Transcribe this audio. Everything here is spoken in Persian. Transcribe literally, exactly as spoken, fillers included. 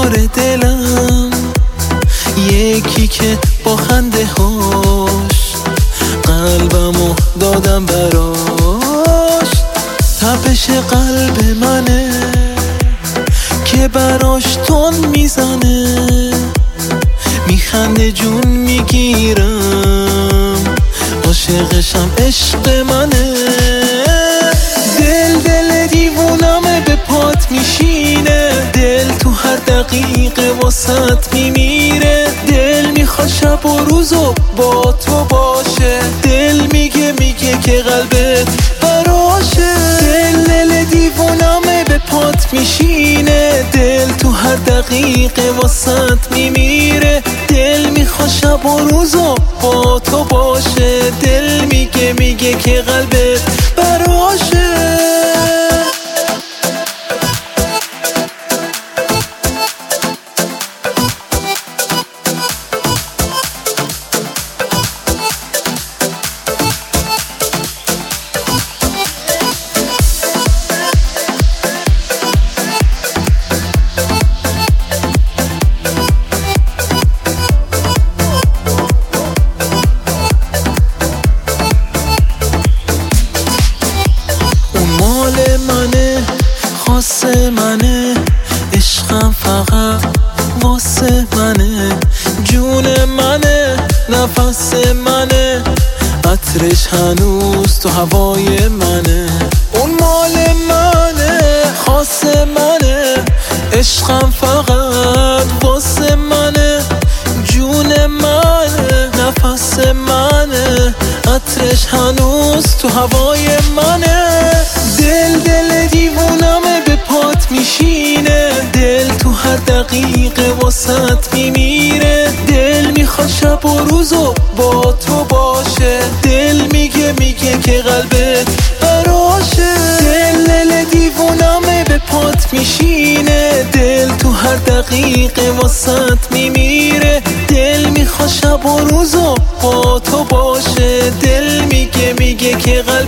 کار دلم، یکی که با خنده هاش قلبمو دادم براش. تپش قلب منه که براش تون میزنه، میخنده جون میگیرم، عاشقشم عشق منه. دل دل دیوونمه به پات میشینه، دل تو هر دقیقه واسط میمیره. دل میخواد شب و روزو با تو باشه، دل میگه میگه که قلبت براشه. دل دل دیوونمه به پات میشینه، دل تو هر دقیقه واسط میمیره. دل میخواد شب و روزو با تو باشه، دل میگه میگه که قلبت براشه. واسه منه، عشقم فقط واسه منه، جون منه، نفس منه، عطرش هنوز تو هوای منه. اون مال منه، خاص منه، عشقم فقط واسه منه، جون منه، نفس منه، عطرش هنوز تو هوای منه. دل دل دیوونمه به پات میشینه، دل تو هر دقیقه واسط میمیره. دل میخواد شب و روزو با تو باشه، دل میگه میگه که قلبت براشه. دل دل دیوونمه به پات میشینه، دل تو هر دقیقه واسط میمیره. دل میخواد شب و روزو با تو باشه، دل میگه میگه که قلبت